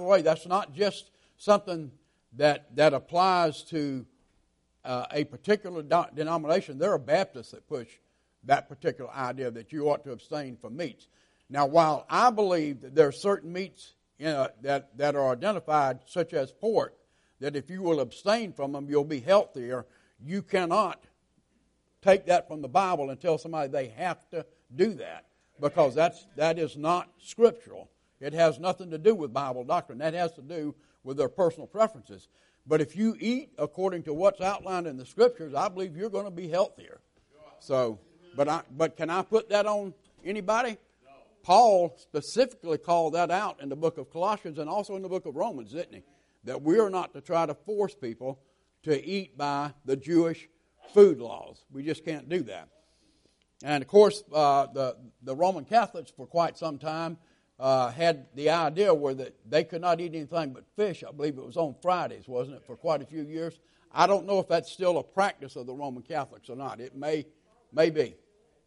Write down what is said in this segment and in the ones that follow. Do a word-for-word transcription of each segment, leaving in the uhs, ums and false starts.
the way, that's not just something that that applies to uh, a particular do- denomination. There are Baptists that push that particular idea that you ought to abstain from meats. Now, while I believe that there are certain meats you know, that, that are identified, such as pork, that if you will abstain from them, you'll be healthier, you cannot take that from the Bible and tell somebody they have to do that, because that's that is not scriptural. It has nothing to do with Bible doctrine. That has to do with their personal preferences. But if you eat according to what's outlined in the Scriptures, I believe you're going to be healthier. So, but I, but can I put that on anybody? Paul specifically called that out in the book of Colossians and also in the book of Romans, didn't he? That we are not to try to force people to eat by the Jewish food laws. We just can't do that. And of course, uh, the the Roman Catholics for quite some time uh, had the idea where that they could not eat anything but fish. I believe it was on Fridays, wasn't it, for quite a few years? I don't know if that's still a practice of the Roman Catholics or not. It may may be.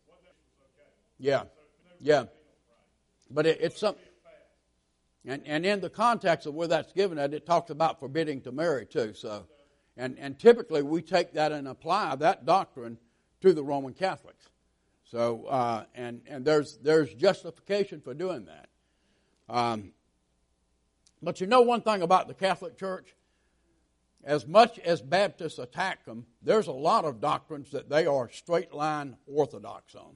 Yeah, yeah. But it, it's something. And, and in the context of where that's given at, it talks about forbidding to marry too. So, and, and typically we take that and apply that doctrine to the Roman Catholics. So, uh, and and there's there's justification for doing that. Um, but you know one thing about the Catholic Church, as much as Baptists attack them, there's a lot of doctrines that they are straight line orthodox on.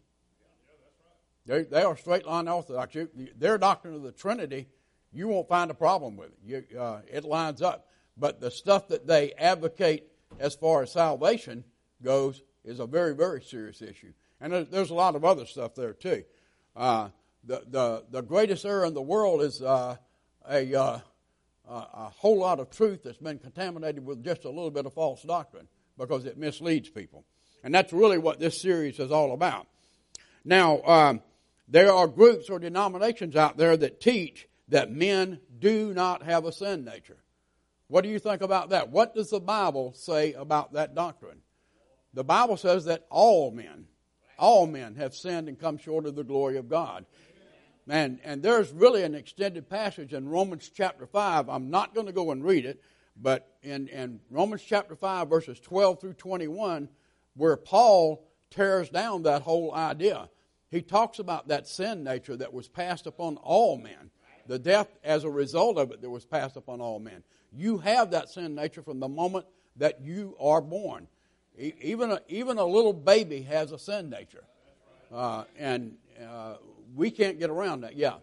They they are straight line orthodox. You, their doctrine of the Trinity, you won't find a problem with it. You, uh, it lines up. But the stuff that they advocate as far as salvation goes is a very, very serious issue. And there's a lot of other stuff there too. Uh, the, the the greatest error in the world is uh, a, uh, a whole lot of truth that's been contaminated with just a little bit of false doctrine because it misleads people. And that's really what this series is all about. Now, um, there are groups or denominations out there that teach that men do not have a sin nature. What do you think about that? What does the Bible say about that doctrine? The Bible says that all men, all men have sinned and come short of the glory of God. And, and there's really an extended passage in Romans chapter five. I'm not going to go and read it, but in, in Romans chapter five, verses twelve through twenty-one, where Paul tears down that whole idea. He talks about that sin nature that was passed upon all men. The death as a result of it that was passed upon all men. You have that sin nature from the moment that you are born. Even a, even a little baby has a sin nature. Uh, and uh, we can't get around that. Yeah.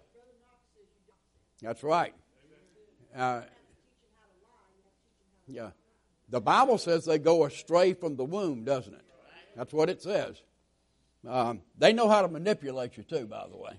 That's right. Uh, yeah. The Bible says they go astray from the womb, doesn't it? That's what it says. Um, they know how to manipulate you too, by the way.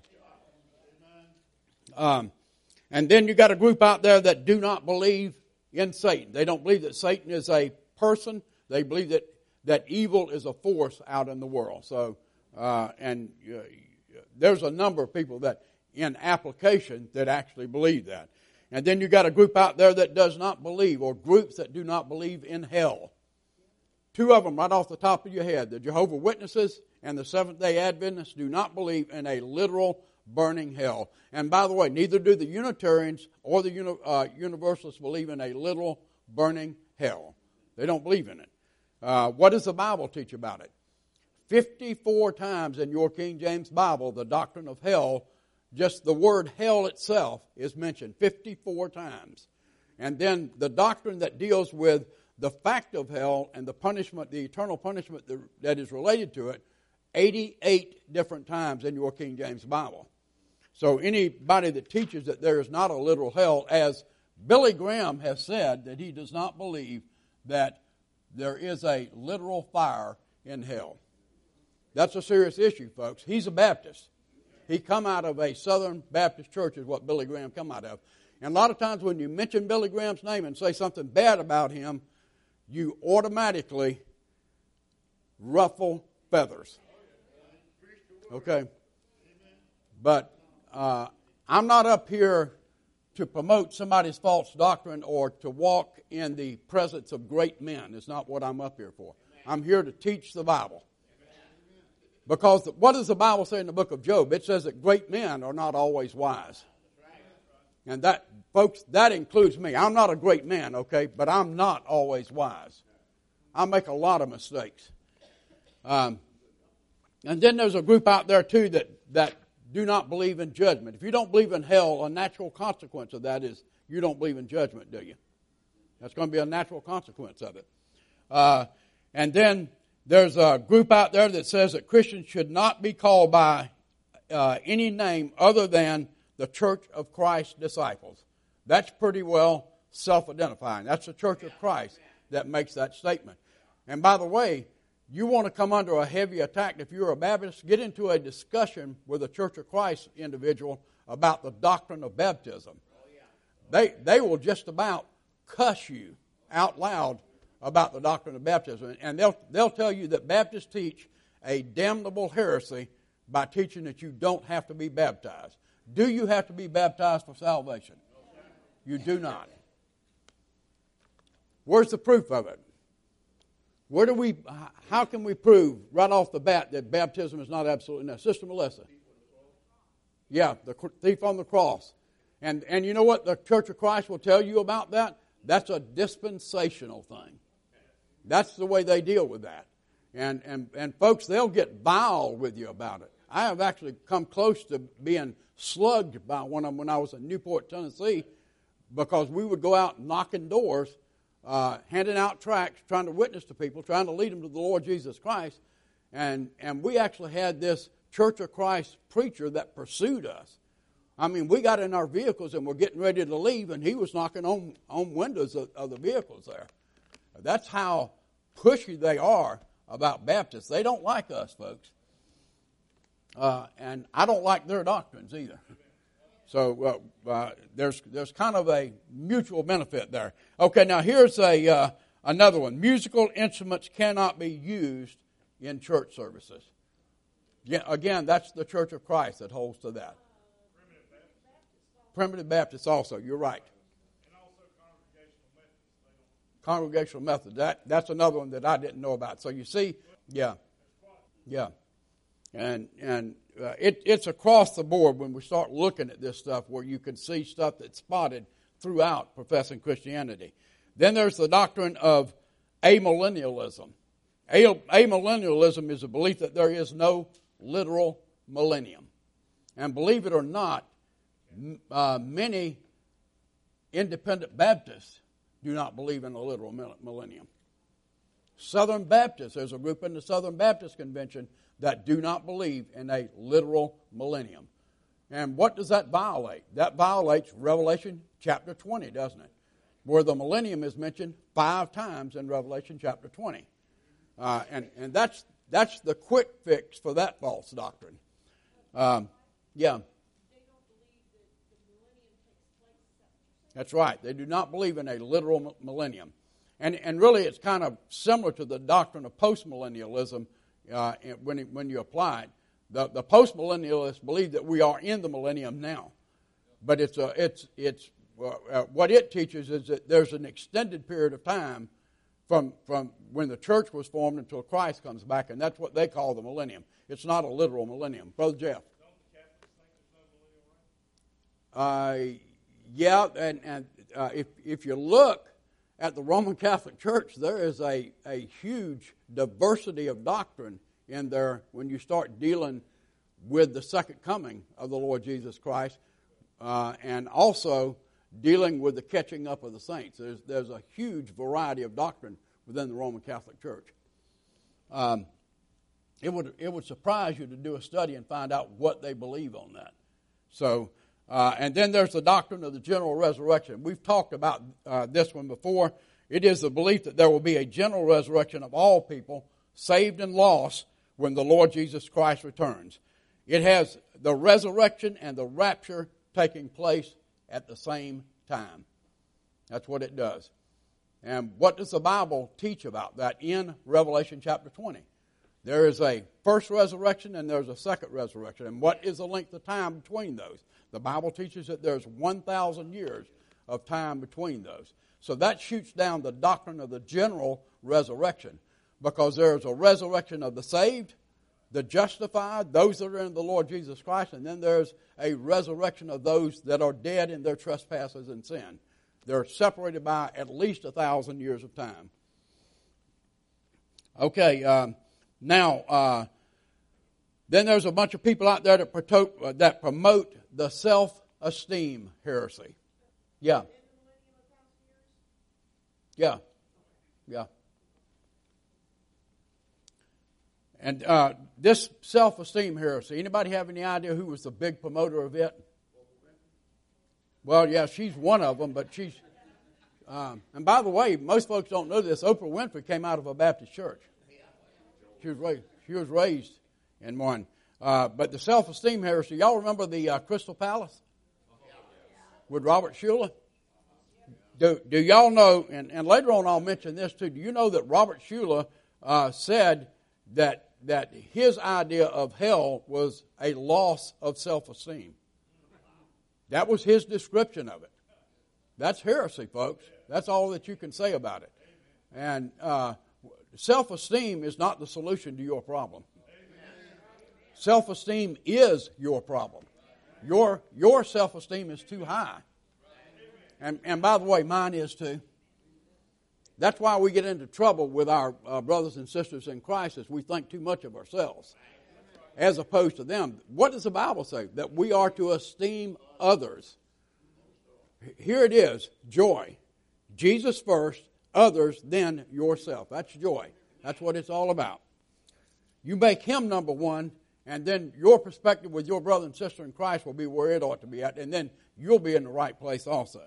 Um, and then you got a group out there that do not believe in Satan. They don't believe that Satan is a person. They believe that, that evil is a force out in the world. So, uh, and uh, there's a number of people that, in application, that actually believe that. And then you got a group out there that does not believe, or groups that do not believe in hell. Two of them right off the top of your head. The Jehovah's Witnesses and the Seventh-day Adventists do not believe in a literal burning hell. And by the way, neither do the Unitarians or the uni- uh, Universalists believe in a literal burning hell. They don't believe in it. Uh, what does the Bible teach about it? fifty-four times in your King James Bible, the doctrine of hell, just the word hell itself is mentioned fifty-four times. And then the doctrine that deals with the fact of hell and the punishment, the eternal punishment that is related to it, eighty-eight different times in your King James Bible. So anybody that teaches that there is not a literal hell, as Billy Graham has said that he does not believe that there is a literal fire in hell. That's a serious issue, folks. He's a Baptist. He come out of a Southern Baptist church is what Billy Graham come out of. And a lot of times when you mention Billy Graham's name and say something bad about him, you automatically ruffle feathers. Okay? But uh, I'm not up here to promote somebody's false doctrine or to walk in the presence of great men. It's not what I'm up here for. I'm here to teach the Bible. Because what does the Bible say in the book of Job? It says that great men are not always wise. And that, folks, that includes me. I'm not a great man, okay, but I'm not always wise. I make a lot of mistakes. Um, and then there's a group out there, too, that, that do not believe in judgment. If you don't believe in hell, a natural consequence of that is you don't believe in judgment, do you? That's going to be a natural consequence of it. Uh, and then there's a group out there that says that Christians should not be called by uh, any name other than the Church of Christ disciples. That's pretty well self-identifying. That's the Church of Christ that makes that statement. And by the way, you want to come under a heavy attack if you're a Baptist, get into a discussion with a Church of Christ individual about the doctrine of baptism. They, they will just about cuss you out loud about the doctrine of baptism. And they'll, they'll tell you that Baptists teach a damnable heresy by teaching that you don't have to be baptized. Do you have to be baptized for salvation? You do not. Where's the proof of it? Where do we? How can we prove right off the bat that baptism is not absolutely necessary? Sister Melissa. Yeah, the thief on the cross. And and you know what the Church of Christ will tell you about that? That's a dispensational thing. That's the way they deal with that. And and and folks, they'll get vile with you about it. I have actually come close to being slugged by one of them when I was in Newport, Tennessee, because we would go out knocking doors, uh, handing out tracts, trying to witness to people, trying to lead them to the Lord Jesus Christ. And, and we actually had this Church of Christ preacher that pursued us. I mean, we got in our vehicles and we're getting ready to leave, and he was knocking on, on windows of, of the vehicles there. That's how pushy they are about Baptists. They don't like us, folks. Uh, and I don't like their doctrines either. So uh, uh, there's there's kind of a mutual benefit there. Okay, now here's a uh, another one. Musical instruments cannot be used in church services. Yeah, again, that's the Church of Christ that holds to that. Primitive Baptists also, you're right. And also congregational methods. Congregational methods. That, that's another one that I didn't know about. So you see, yeah, yeah. And and uh, it, it's across the board when we start looking at this stuff where you can see stuff that's spotted throughout professing Christianity. Then there's the doctrine of amillennialism. Amillennialism is a belief that there is no literal millennium. And believe it or not, uh, many independent Baptists do not believe in a literal millennium. Southern Baptists, there's a group in the Southern Baptist Convention that do not believe in a literal millennium. And what does that violate? That violates Revelation chapter twenty, doesn't it? Where the millennium is mentioned five times in Revelation chapter twenty. Uh, and and that's that's the quick fix for that false doctrine. Um, yeah. That's right. They do not believe in a literal millennium. And and really it's kind of similar to the doctrine of postmillennialism uh, when, it, when you apply it. The, the postmillennialists believe that we are in the millennium now. But it's a, it's it's uh, what it teaches is that there's an extended period of time from from when the church was formed until Christ comes back, and that's what they call the millennium. It's not a literal millennium. Brother Jeff. Uh, yeah, and, and uh, if if you look at the Roman Catholic Church, there is a, a huge diversity of doctrine in there when you start dealing with the second coming of the Lord Jesus Christ, uh, and also dealing with the catching up of the saints. There's there's a huge variety of doctrine within the Roman Catholic Church. Um, it would it would surprise you to do a study and find out what they believe on that. So, uh, and then there's the doctrine of the general resurrection. We've talked about uh, this one before. It is the belief that there will be a general resurrection of all people, saved and lost, when the Lord Jesus Christ returns. It has the resurrection and the rapture taking place at the same time. That's what it does. And what does the Bible teach about that in Revelation chapter twenty? There is a first resurrection and there's a second resurrection. And what is the length of time between those? The Bible teaches that there's one thousand years of time between those. So that shoots down the doctrine of the general resurrection, because there's a resurrection of the saved, the justified, those that are in the Lord Jesus Christ, and then there's a resurrection of those that are dead in their trespasses and sin. They're separated by at least a thousand years of time. Okay, um, now, uh, then there's a bunch of people out there that, promote, uh, that promote the self-esteem heresy. Yeah. Yeah. Yeah. And uh, this self-esteem heresy, anybody have any idea who was the big promoter of it? Well, yeah, she's one of them, but she's... Um, and by the way, most folks don't know this. Oprah Winfrey came out of a Baptist church. She was raised, she was raised in one. Uh, but the self-esteem heresy, y'all remember the uh, Crystal Palace with Robert Schuller? Do, do y'all know, and, and later on I'll mention this too, do you know that Robert Schuller uh, said that that his idea of hell was a loss of self-esteem? That was his description of it. That's heresy, folks. That's all that you can say about it. And uh, self-esteem is not the solution to your problem. Self-esteem is your problem. Your your self-esteem is too high. And, and by the way, mine is too. That's why we get into trouble with our uh, brothers and sisters in Christ, is we think too much of ourselves as opposed to them. What does the Bible say? That we are to esteem others. Here it is, joy. Jesus first, others, then yourself. That's joy. That's what it's all about. You make Him number one, and then your perspective with your brother and sister in Christ will be where it ought to be at, and then you'll be in the right place also.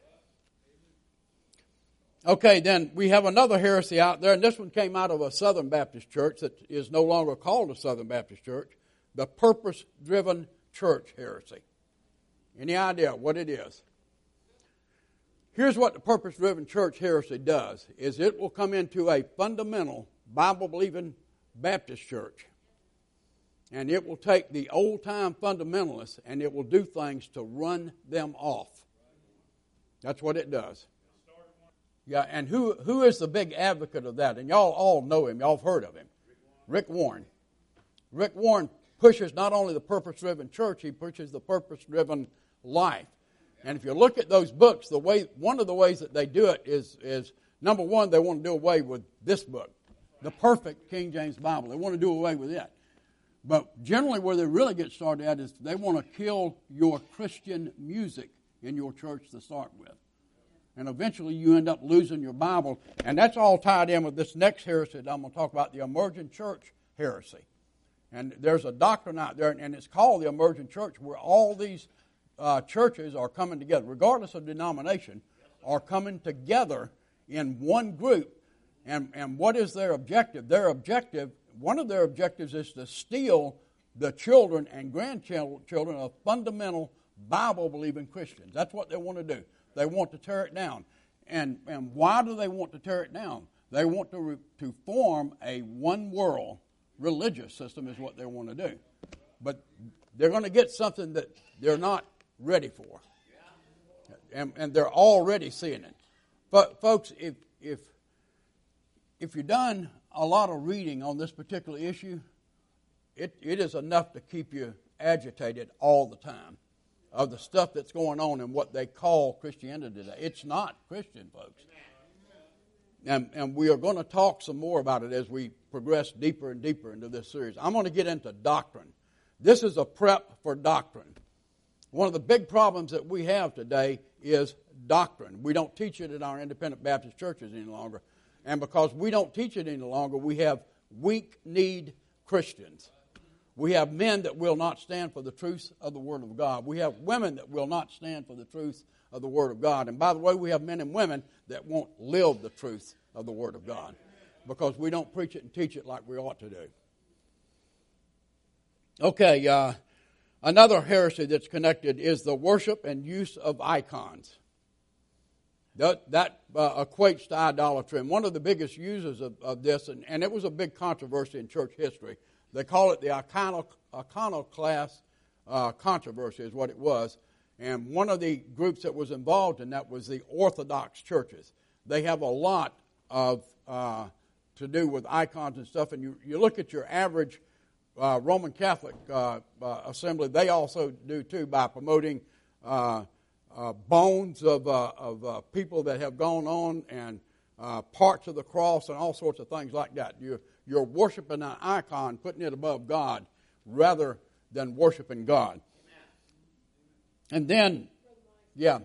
Okay, then we have another heresy out there, and this one came out of a Southern Baptist church that is no longer called a Southern Baptist church, the purpose-driven church heresy. Any idea what it is? Here's what the purpose-driven church heresy does, is it will come into a fundamental Bible-believing Baptist church, and it will take the old-time fundamentalists and it will do things to run them off. That's what it does. Yeah, and who who is the big advocate of that? And y'all all know him. Y'all have heard of him. Rick Warren. Rick Warren pushes not only the purpose-driven church, he pushes the purpose-driven life. And if you look at those books, the way one of the ways that they do it is, is number one, they want to do away with this book, the perfect King James Bible. They want to do away with it. But generally where they really get started at is they want to kill your Christian music in your church to start with. And eventually you end up losing your Bible. And that's all tied in with this next heresy that I'm going to talk about, the emergent church heresy. And there's a doctrine out there, and it's called the emergent church, where all these uh, churches are coming together, regardless of denomination, are coming together in one group. And, and what is their objective? Their objective, one of their objectives is to steal the children and grandchildren of fundamental Bible-believing Christians. That's what they want to do. They want to tear it down. And, and why do they want to tear it down? They want to, re, to form a one-world religious system is what they want to do. But they're going to get something that they're not ready for. And, and they're already seeing it. But folks, if, if, if you've done a lot of reading on this particular issue, it, it is enough to keep you agitated all the time of the stuff that's going on in what they call Christianity today. It's not Christian, folks. And, and we are going to talk some more about it as we progress deeper and deeper into this series. I'm going to get into doctrine. This is a prep for doctrine. One of the big problems that we have today is doctrine. We don't teach it in our independent Baptist churches any longer. And because we don't teach it any longer, we have weak-kneed Christians. We have men that will not stand for the truth of the Word of God. We have women that will not stand for the truth of the Word of God. And by the way, we have men and women that won't live the truth of the Word of God because we don't preach it and teach it like we ought to do. Okay, uh, another heresy that's connected is the worship and use of icons. That, that uh, equates to idolatry. And one of the biggest users of, of this, and, and it was a big controversy in church history, they call it the iconoclast uh, controversy is what it was. And one of the groups that was involved in that was the Orthodox churches. They have a lot of uh, to do with icons and stuff. And you, you look at your average uh, Roman Catholic uh, uh, Assembly, they also do too, by promoting uh, uh, bones of, uh, of uh, people that have gone on, and uh, parts of the cross and all sorts of things like that. You're, you're worshiping an icon, putting it above God, rather than worshiping God. And then, yeah.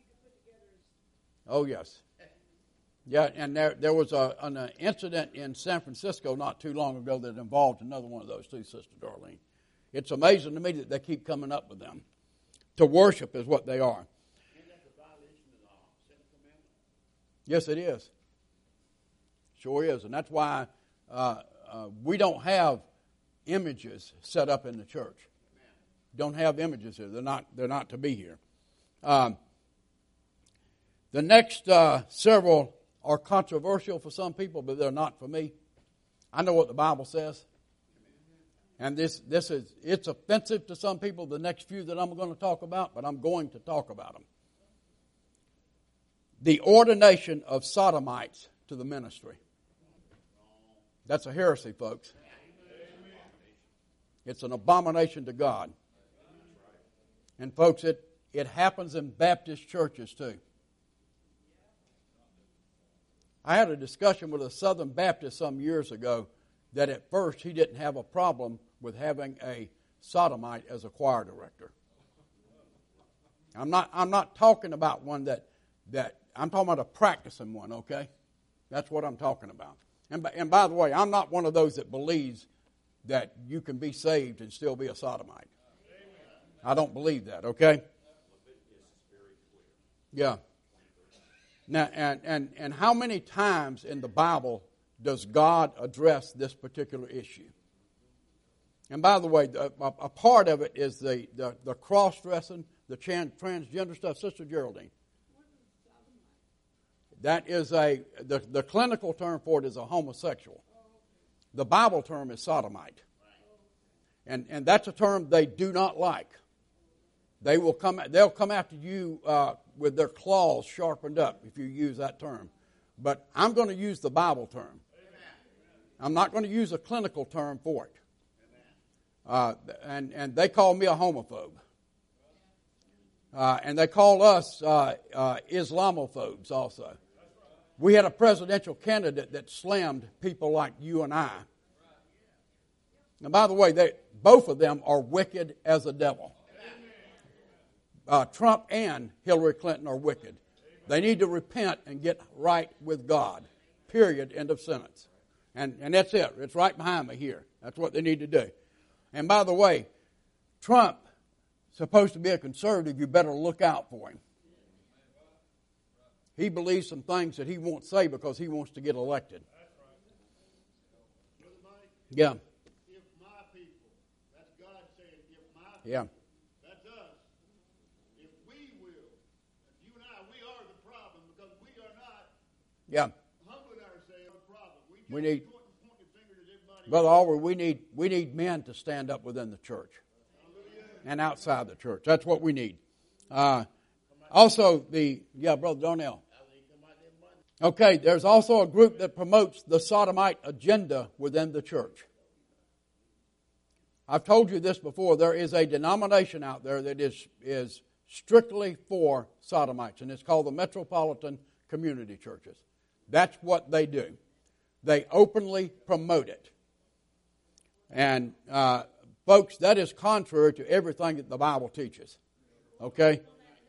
Oh, yes. Yeah, and there there was a, an uh, incident in San Francisco not too long ago that involved another one of those too, Sister Darlene. It's amazing to me that they keep coming up with them. To worship is what they are. Isn't that a violation of the Seventh Commandment? Yes, it is. Sure is. And that's why uh, uh, we don't have images set up in the church. Don't have images here. They're not, they're not to be here. Um, the next uh, several are controversial for some people, but they're not for me. I know what the Bible says. And this, this is, it's offensive to some people, the next few that I'm going to talk about, but I'm going to talk about them. The ordination of sodomites to the ministry. That's a heresy, folks. It's an abomination to God. And folks, it, it happens in Baptist churches too. I had a discussion with a Southern Baptist some years ago that at first he didn't have a problem with having a sodomite as a choir director. I'm not I'm not talking about one that that I'm talking about a practicing one, okay? That's what I'm talking about. And by, and by the way, I'm not one of those that believes that you can be saved and still be a sodomite. I don't believe that, okay? Yeah. Now, and, and, and how many times in the Bible does God address this particular issue? And by the way, a, a part of it is the, the, the cross-dressing, the trans, transgender stuff. Sister Geraldine. That is a, the, the clinical term for it is a homosexual. The Bible term is sodomite. And, and that's a term they do not like. They will come, they'll come after you uh, with their claws sharpened up if you use that term. But I'm going to use the Bible term. I'm not going to use a clinical term for it. Uh, and, and they call me a homophobe. Uh, and they call us uh, uh, Islamophobes also. We had a presidential candidate that slammed people like you and I. And by the way, they, both of them are wicked as the devil. Uh, Trump and Hillary Clinton are wicked. They need to repent and get right with God. Period. End of sentence. And, and that's it. It's right behind me here. That's what they need to do. And by the way, Trump is supposed to be a conservative. You better look out for him. He believes some things that he won't say because he wants to get elected. Yeah. If my people, that's God saying, if my people, Yeah. that's us. If we will, you and I, we are the problem because we are not Yeah. humbling ourselves the problem. We, just We need- point, pointing fingers at everybody. Brother Oliver, we need we need men to stand up within the church and outside the church. That's what we need. Uh, also, the yeah, Brother Darnell. Okay, there's also a group that promotes the sodomite agenda within the church. I've told you this before. There is a denomination out there that is is strictly for sodomites, and it's called the Metropolitan Community Churches. That's what they do. They openly promote it. And, uh, folks, that is contrary to everything that the Bible teaches. Okay?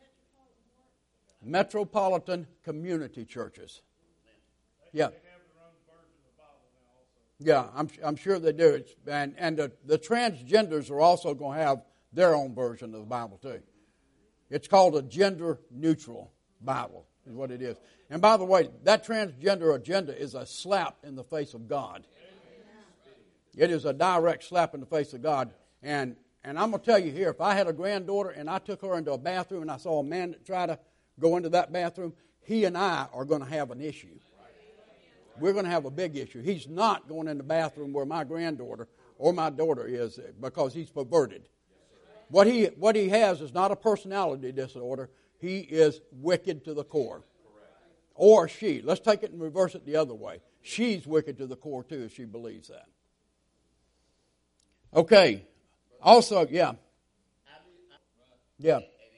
Metropolitan Community Churches. Yeah. Yeah, I'm I'm sure they do. It's, and and the, the transgenders are also going to have their own version of the Bible too. It's called a gender neutral Bible, is what it is. And by the way, that transgender agenda is a slap in the face of God. It is a direct slap in the face of God. And and I'm going to tell you here, if I had a granddaughter and I took her into a bathroom and I saw a man that tried to go into that bathroom, he and I are going to have an issue. We're going to have a big issue. He's not going in the bathroom where my granddaughter or my daughter is because he's perverted. What he what he has is not a personality disorder. He is wicked to the core. Or she. Let's take it and reverse it the other way. She's wicked to the core too if she believes that. Okay. Also, yeah. Yeah.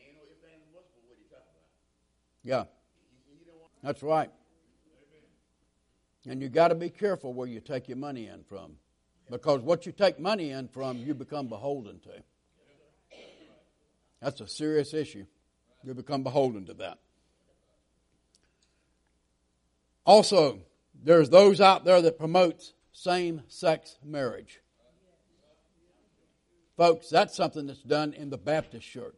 Yeah. That's right. And you got to be careful where you take your money in from. Because what you take money in from, you become beholden to. That's a serious issue. You become beholden to that. Also, there's those out there that promote same-sex marriage. Folks, that's something that's done in the Baptist church.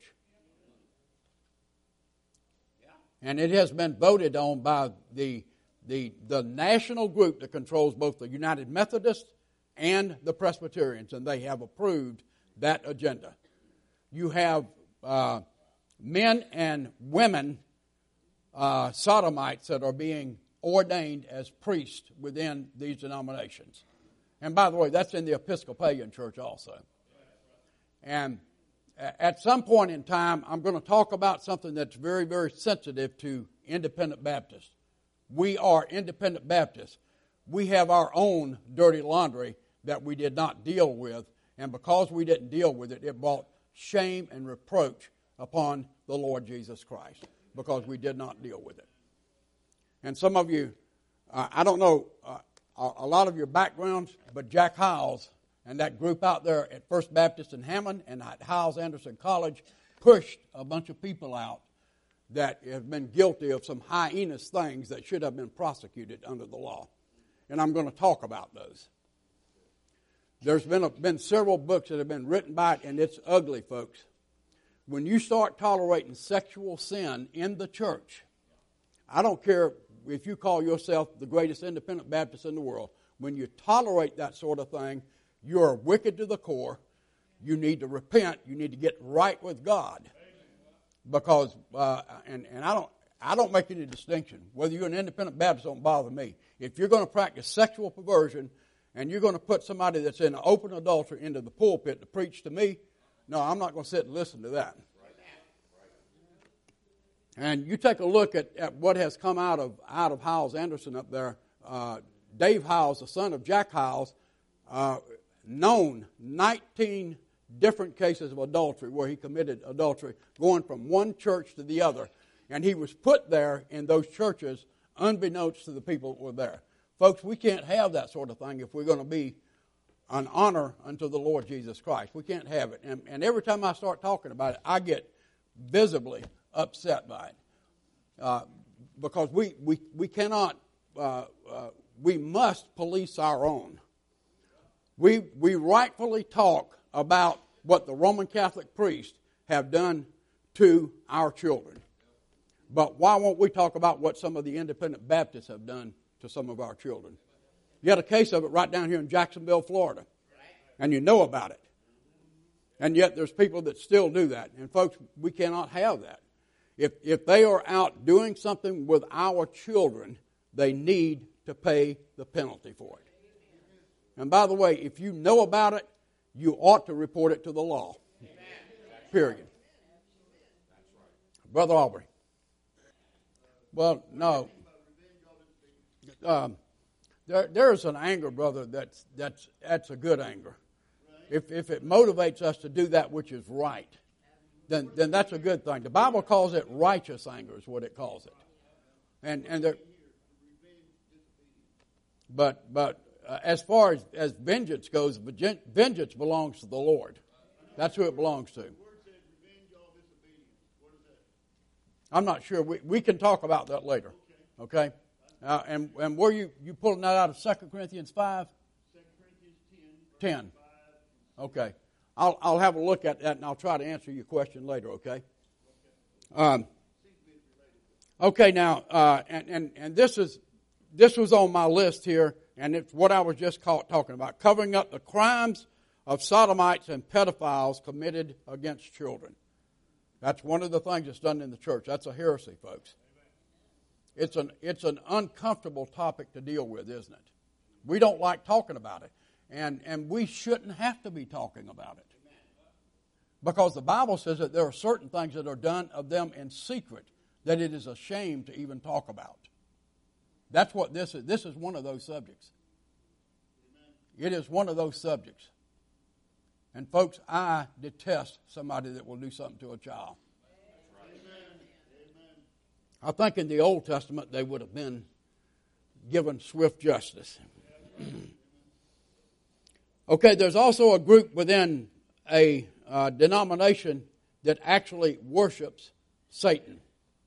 And it has been voted on by the, the, the national group that controls both the United Methodists and the Presbyterians, and they have approved that agenda. You have uh, men and women uh, sodomites that are being ordained as priests within these denominations. And by the way, that's in the Episcopalian church also. And at some point in time, I'm going to talk about something that's very, very sensitive to independent Baptists. We are independent Baptists. We have our own dirty laundry that we did not deal with. And because we didn't deal with it, it brought shame and reproach upon the Lord Jesus Christ because we did not deal with it. And some of you, uh, I don't know uh, a lot of your backgrounds, but Jack Hyles and that group out there at First Baptist in Hammond and at Hyles Anderson College pushed a bunch of people out that have been guilty of some heinous things that should have been prosecuted under the law. And I'm going to talk about those. There's been, a, been several books that have been written by it, and it's ugly, folks. When you start tolerating sexual sin in the church, I don't care if you call yourself the greatest independent Baptist in the world, when you tolerate that sort of thing, you're wicked to the core. You need to repent. You need to get right with God. Because, uh, and, and I don't I don't make any distinction. Whether you're an independent Baptist don't bother me. If you're going to practice sexual perversion and you're going to put somebody that's in open adultery into the pulpit to preach to me, no, I'm not going to sit and listen to that. And you take a look at, at what has come out of out of Hyles Anderson up there. Uh, Dave Hyles, the son of Jack Hyles, uh, known nineteen different cases of adultery where he committed adultery, going from one church to the other. And he was put there in those churches unbeknownst to the people that were there. Folks, we can't have that sort of thing if we're going to be an honor unto the Lord Jesus Christ. We can't have it. And, and every time I start talking about it, I get visibly upset by it. Uh, because we, we, we cannot, uh, uh, we must police our own. We, we rightfully talk about what the Roman Catholic priests have done to our children. But why won't we talk about what some of the independent Baptists have done to some of our children? You had a case of it right down here in Jacksonville, Florida. And you know about it. And yet there's people that still do that. And folks, we cannot have that. If, if they are out doing something with our children, they need to pay the penalty for it. And by the way, if you know about it, you ought to report it to the law. Period. Brother Aubrey. Well, no. Um, there, there's an anger, brother, that's, that's, that's a good anger. If, if it motivates us to do that which is right, then, then that's a good thing. The Bible calls it righteous anger is what it calls it. And, and there, but, but uh, as far as, as vengeance goes, vengeance belongs to the Lord. That's who it belongs to. I'm not sure. We, we can talk about that later. Okay? Uh, and, and were you, you pulling that out of Second Corinthians five? Second Corinthians ten. ten. Okay. I'll, I'll have a look at that and I'll try to answer your question later, okay? Um, okay, now, uh, and, and, and this is this was on my list here, and it's what I was just caught talking about, covering up the crimes of sodomites and pedophiles committed against children. That's one of the things that's done in the church. That's a heresy, folks. It's an it's an uncomfortable topic to deal with, isn't it? We don't like talking about it. And and we shouldn't have to be talking about it. Because the Bible says that there are certain things that are done of them in secret that it is a shame to even talk about. That's what this is. This is one of those subjects. It is one of those subjects. And folks, I detest somebody that will do something to a child. I think in the Old Testament they would have been given swift justice. Okay, there's also a group within a uh, denomination that actually worships Satan.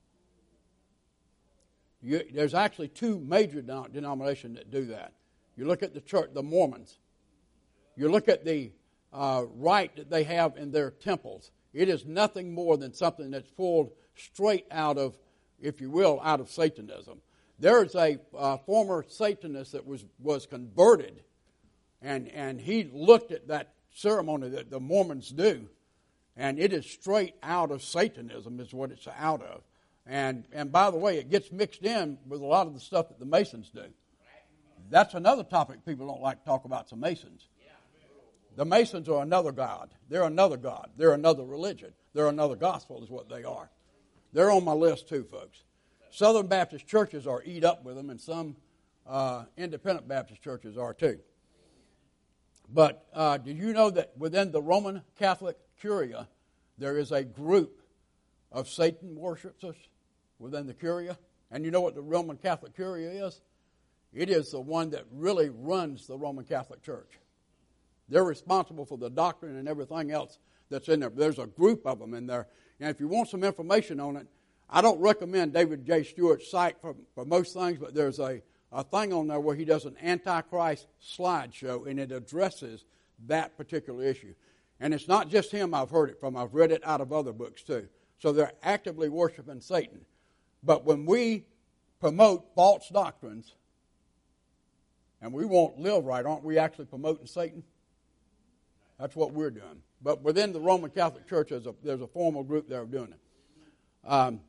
You, there's actually two major denominations that do that. You look at the church, the Mormons. You look at the uh, rite that they have in their temples. It is nothing more than something that's pulled straight out of, if you will, out of Satanism. There is a uh, former Satanist that was, was converted, and, and he looked at that ceremony that the Mormons do, and it is straight out of Satanism is what it's out of. And and by the way, it gets mixed in with a lot of the stuff that the Masons do. That's another topic people don't like to talk about, the Masons. The Masons are another God. They're another God. They're another religion. They're another gospel is what they are. They're on my list too, folks. Southern Baptist churches are eat up with them, and some uh, independent Baptist churches are too. But uh, did you know that within the Roman Catholic Curia, there is a group of Satan worshipers within the Curia? And you know what the Roman Catholic Curia is? It is the one that really runs the Roman Catholic Church. They're responsible for the doctrine and everything else that's in there. There's a group of them in there. And if you want some information on it, I don't recommend David J. Stewart's site for, for most things, but there's a, a thing on there where he does an Antichrist slideshow, and it addresses that particular issue. And it's not just him I've heard it from. I've read it out of other books too. So they're actively worshiping Satan. But when we promote false doctrines, and we won't live right, aren't we actually promoting Satan? That's what we're doing. But within the Roman Catholic Church, there's a, there's a formal group that are doing it. Um,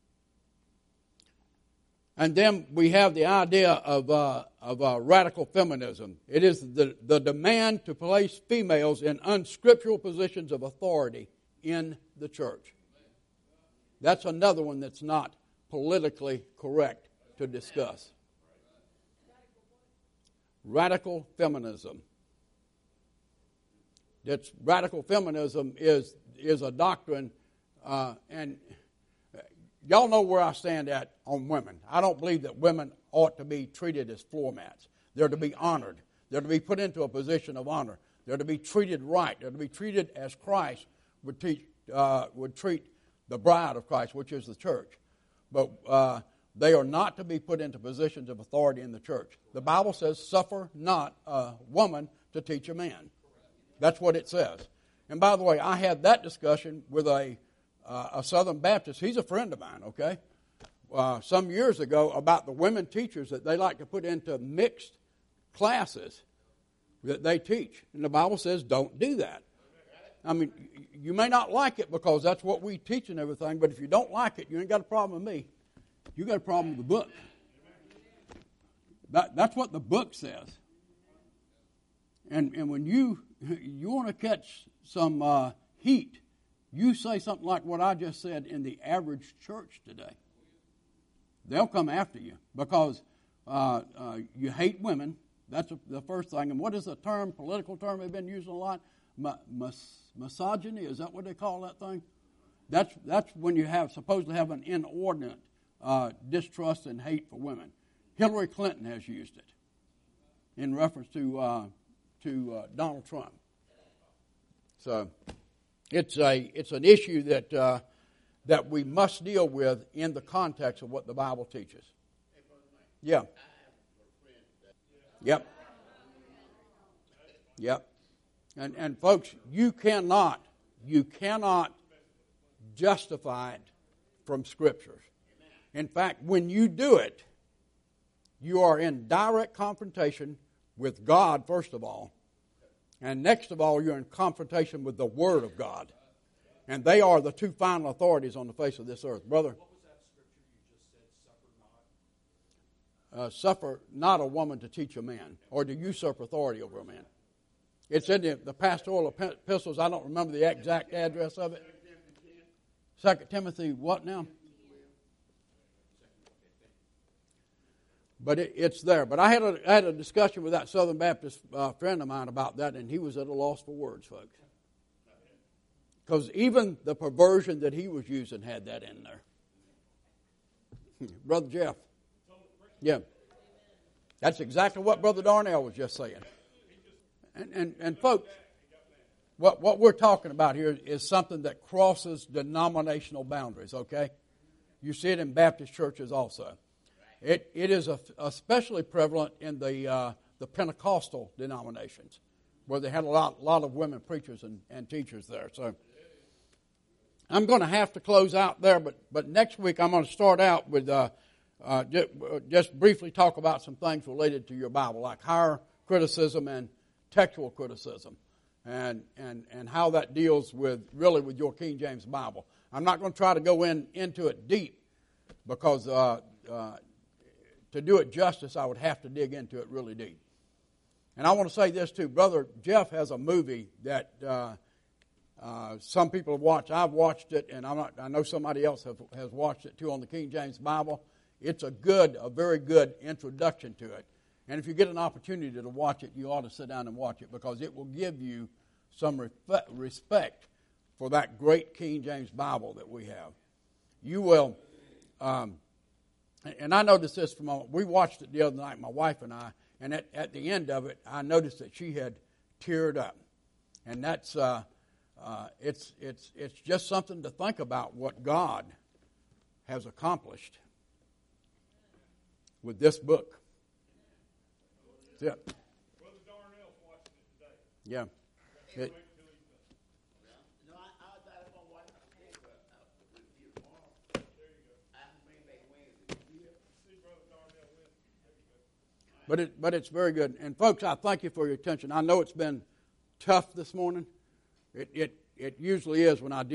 and then we have the idea of, uh, of uh, radical feminism. It is the, the demand to place females in unscriptural positions of authority in the church. That's another one that's not politically correct to discuss. Radical feminism. That's radical feminism is is a doctrine, uh, and y'all know where I stand at on women. I don't believe that women ought to be treated as floor mats. They're to be honored. They're to be put into a position of honor. They're to be treated right. They're to be treated as Christ would teach, uh, would treat the bride of Christ, which is the church. But uh, they are not to be put into positions of authority in the church. The Bible says, suffer not a woman to teach a man. That's what it says. And by the way, I had that discussion with a, uh, a Southern Baptist. He's a friend of mine, okay, uh, some years ago about the women teachers that they like to put into mixed classes that they teach. And the Bible says don't do that. I mean, you may not like it because that's what we teach and everything, but if you don't like it, you ain't got a problem with me. You got a problem with the book. That, that's what the book says. And and when you you want to catch some uh, heat, you say something like what I just said in the average church today. They'll come after you because uh, uh, you hate women. That's a, the first thing. And what is the term, political term they've been using a lot? Ma- mis- misogyny, is that what they call that thing? That's that's when you have supposed to have an inordinate uh, distrust and hate for women. Hillary Clinton has used it in reference to uh, to uh, Donald Trump. So it's a it's an issue that uh, that we must deal with in the context of what the Bible teaches. Yeah. Yep. Yep. And and folks, you cannot you cannot justify it from Scriptures. In fact, when you do it, you are in direct confrontation with God, first of all. And next of all, you're in confrontation with the Word of God. And they are the two final authorities on the face of this earth. Brother? What was that scripture you just said, suffer not? Uh, suffer not a woman to teach a man, or to usurp authority over a man. It's in the, the pastoral epistles. I don't remember the exact address of it. Second Timothy what now? But it, it's there. But I had a, I had a discussion with that Southern Baptist uh, friend of mine about that, and he was at a loss for words, folks. Because even the perversion that he was using had that in there. Brother Jeff. Yeah. That's exactly what Brother Darnell was just saying. And, and, and folks, what, what we're talking about here is something that crosses denominational boundaries, okay? You see it in Baptist churches also. It, it is a, especially prevalent in the, uh, the Pentecostal denominations, where they had a lot, lot of women preachers and, and teachers there. So I'm going to have to close out there, but, but next week I'm going to start out with uh, uh, just, just briefly talk about some things related to your Bible, like higher criticism and textual criticism, and, and, and how that deals with really with your King James Bible. I'm not going to try to go in into it deep, because uh, uh, to do it justice, I would have to dig into it really deep. And I want to say this too. Brother Jeff has a movie that uh, uh, some people have watched. I've watched it, and I'm not, I know somebody else have, has watched it too on the King James Bible. It's a good, a very good introduction to it. And if you get an opportunity to watch it, you ought to sit down and watch it, because it will give you some respect for that great King James Bible that we have. You will, um, and I noticed this from, we watched it the other night, my wife and I, and at, at the end of it, I noticed that she had teared up. And that's, uh, uh, it's, it's, it's just something to think about, what God has accomplished with this book. That's it. Brother Darnell's watching it today. Yeah. It, Wait till he's done. No, I, I was out of my wife. I can't go out with you tomorrow. There you go. I can bring back Wednesday. You here? See Brother Darnell Wednesday. There you go. but it, but it's very good. And folks, I thank you for your attention. I know it's been tough this morning. It, it, it usually is when I do.